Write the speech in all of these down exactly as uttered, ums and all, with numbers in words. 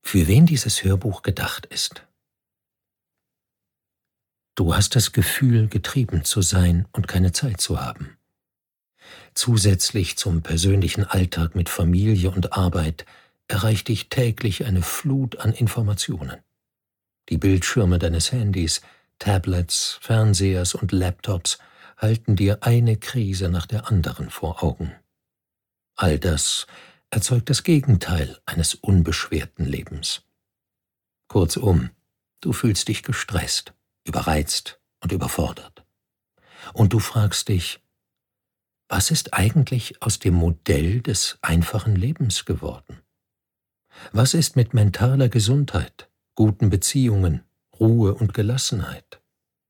für wen dieses Hörbuch gedacht ist. Du hast das Gefühl, getrieben zu sein und keine Zeit zu haben. Zusätzlich zum persönlichen Alltag mit Familie und Arbeit erreicht dich täglich eine Flut an Informationen. Die Bildschirme deines Handys, Tablets, Fernsehers und Laptops halten dir eine Krise nach der anderen vor Augen. All das erzeugt das Gegenteil eines unbeschwerten Lebens. Kurzum, du fühlst dich gestresst, überreizt und überfordert. Und du fragst dich, was ist eigentlich aus dem Modell des einfachen Lebens geworden? Was ist mit mentaler Gesundheit, guten Beziehungen, Ruhe und Gelassenheit?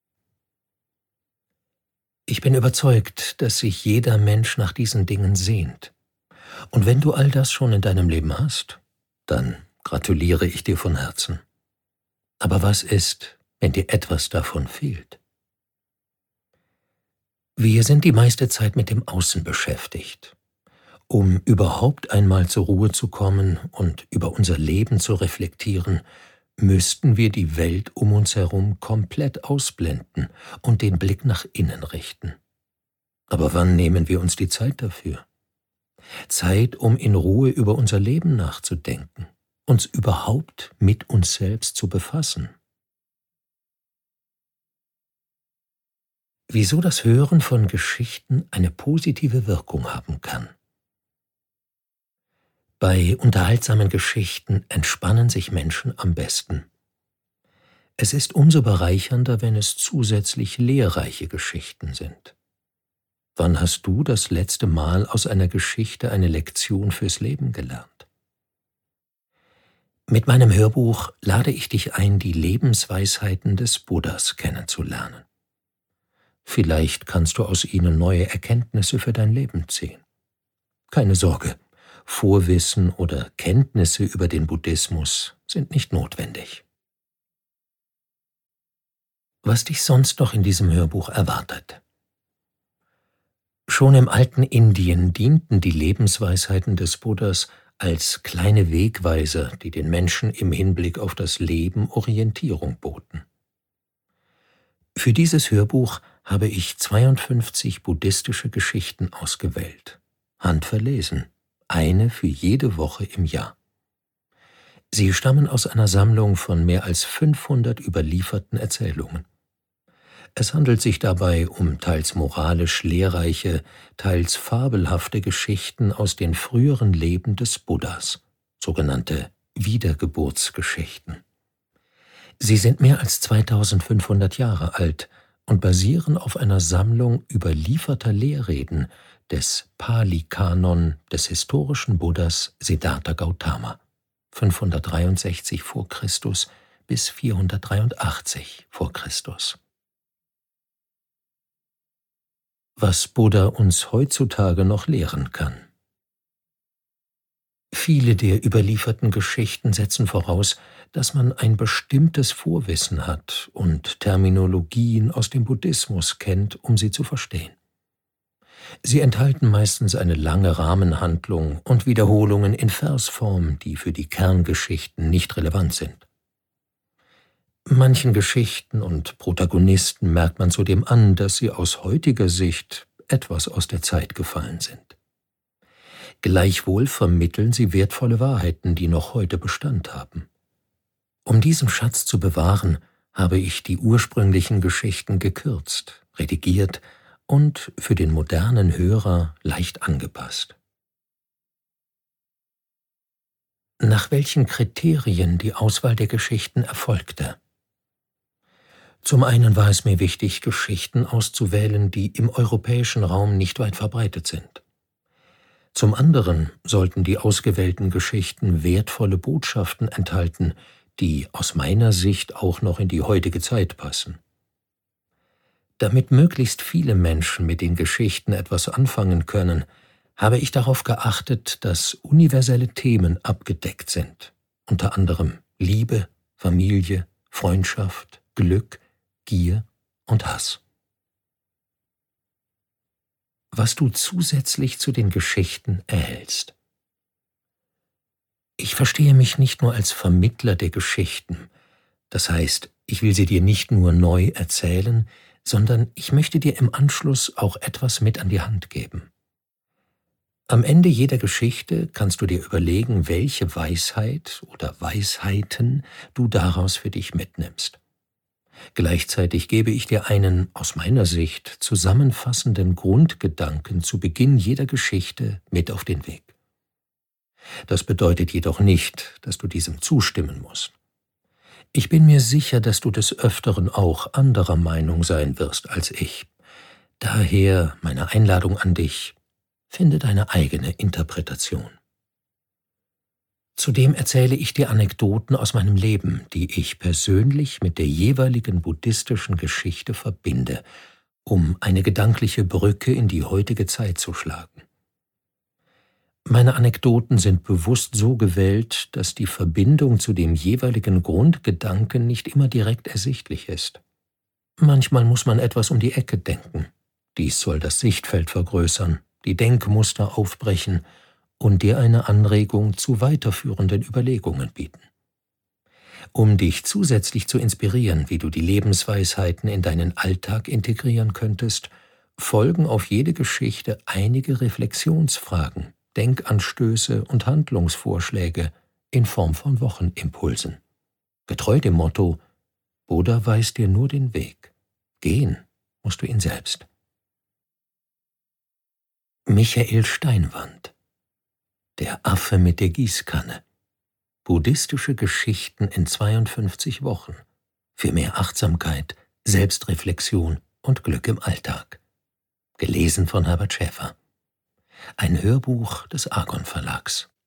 Ich bin überzeugt, dass sich jeder Mensch nach diesen Dingen sehnt. Und wenn du all das schon in deinem Leben hast, dann gratuliere ich dir von Herzen. Aber was ist, wenn dir etwas davon fehlt? Wir sind die meiste Zeit mit dem Außen beschäftigt. Um überhaupt einmal zur Ruhe zu kommen und über unser Leben zu reflektieren, müssten wir die Welt um uns herum komplett ausblenden und den Blick nach innen richten. Aber wann nehmen wir uns die Zeit dafür? Zeit, um in Ruhe über unser Leben nachzudenken, uns überhaupt mit uns selbst zu befassen. Wieso das Hören von Geschichten eine positive Wirkung haben kann. Bei unterhaltsamen Geschichten entspannen sich Menschen am besten. Es ist umso bereichernder, wenn es zusätzlich lehrreiche Geschichten sind. Wann hast du das letzte Mal aus einer Geschichte eine Lektion fürs Leben gelernt? Mit meinem Hörbuch lade ich dich ein, die Lebensweisheiten des Buddhas kennenzulernen. Vielleicht kannst du aus ihnen neue Erkenntnisse für dein Leben ziehen. Keine Sorge, Vorwissen oder Kenntnisse über den Buddhismus sind nicht notwendig. Was dich sonst noch in diesem Hörbuch erwartet. Schon im alten Indien dienten die Lebensweisheiten des Buddhas als kleine Wegweiser, die den Menschen im Hinblick auf das Leben Orientierung boten. Für dieses Hörbuch habe ich zweiundfünfzig buddhistische Geschichten ausgewählt, handverlesen, eine für jede Woche im Jahr. Sie stammen aus einer Sammlung von mehr als fünfhundert überlieferten Erzählungen. Es handelt sich dabei um teils moralisch lehrreiche, teils fabelhafte Geschichten aus den früheren Leben des Buddhas, sogenannte Wiedergeburtsgeschichten. Sie sind mehr als zweitausendfünfhundert Jahre alt und basieren auf einer Sammlung überlieferter Lehrreden des Pali-Kanon des historischen Buddhas Siddhartha Gautama, fünfhundertdreiundsechzig vor Christus bis vierhundertdreiundachtzig vor Christus. Was Buddha uns heutzutage noch lehren kann. Viele der überlieferten Geschichten setzen voraus, dass man ein bestimmtes Vorwissen hat und Terminologien aus dem Buddhismus kennt, um sie zu verstehen. Sie enthalten meistens eine lange Rahmenhandlung und Wiederholungen in Versform, die für die Kerngeschichten nicht relevant sind. Manchen Geschichten und Protagonisten merkt man zudem an, dass sie aus heutiger Sicht etwas aus der Zeit gefallen sind. Gleichwohl vermitteln sie wertvolle Wahrheiten, die noch heute Bestand haben. Um diesen Schatz zu bewahren, habe ich die ursprünglichen Geschichten gekürzt, redigiert und für den modernen Hörer leicht angepasst. Nach welchen Kriterien die Auswahl der Geschichten erfolgte? Zum einen war es mir wichtig, Geschichten auszuwählen, die im europäischen Raum nicht weit verbreitet sind. Zum anderen sollten die ausgewählten Geschichten wertvolle Botschaften enthalten, die aus meiner Sicht auch noch in die heutige Zeit passen. Damit möglichst viele Menschen mit den Geschichten etwas anfangen können, habe ich darauf geachtet, dass universelle Themen abgedeckt sind, unter anderem Liebe, Familie, Freundschaft, Glück, Gier und Hass. Was du zusätzlich zu den Geschichten erhältst. Ich verstehe mich nicht nur als Vermittler der Geschichten, das heißt, ich will sie dir nicht nur neu erzählen, sondern ich möchte dir im Anschluss auch etwas mit an die Hand geben. Am Ende jeder Geschichte kannst du dir überlegen, welche Weisheit oder Weisheiten du daraus für dich mitnimmst. Gleichzeitig gebe ich dir einen, aus meiner Sicht, zusammenfassenden Grundgedanken zu Beginn jeder Geschichte mit auf den Weg. Das bedeutet jedoch nicht, dass du diesem zustimmen musst. Ich bin mir sicher, dass du des Öfteren auch anderer Meinung sein wirst als ich. Daher meine Einladung an dich: Finde deine eigene Interpretation. Zudem erzähle ich dir Anekdoten aus meinem Leben, die ich persönlich mit der jeweiligen buddhistischen Geschichte verbinde, um eine gedankliche Brücke in die heutige Zeit zu schlagen. Meine Anekdoten sind bewusst so gewählt, dass die Verbindung zu dem jeweiligen Grundgedanken nicht immer direkt ersichtlich ist. Manchmal muss man etwas um die Ecke denken. Dies soll das Sichtfeld vergrößern, die Denkmuster aufbrechen und dir eine Anregung zu weiterführenden Überlegungen bieten. Um dich zusätzlich zu inspirieren, wie du die Lebensweisheiten in deinen Alltag integrieren könntest, folgen auf jede Geschichte einige Reflexionsfragen, Denkanstöße und Handlungsvorschläge in Form von Wochenimpulsen. Getreu dem Motto: Buddha weist dir nur den Weg. Gehen musst du ihn selbst. Michael Steinwand: Der Affe mit der Gießkanne. Buddhistische Geschichten in zweiundfünfzig Wochen. Für mehr Achtsamkeit, Selbstreflexion und Glück im Alltag. Gelesen von Herbert Schäfer. Ein Hörbuch des Argon Verlags.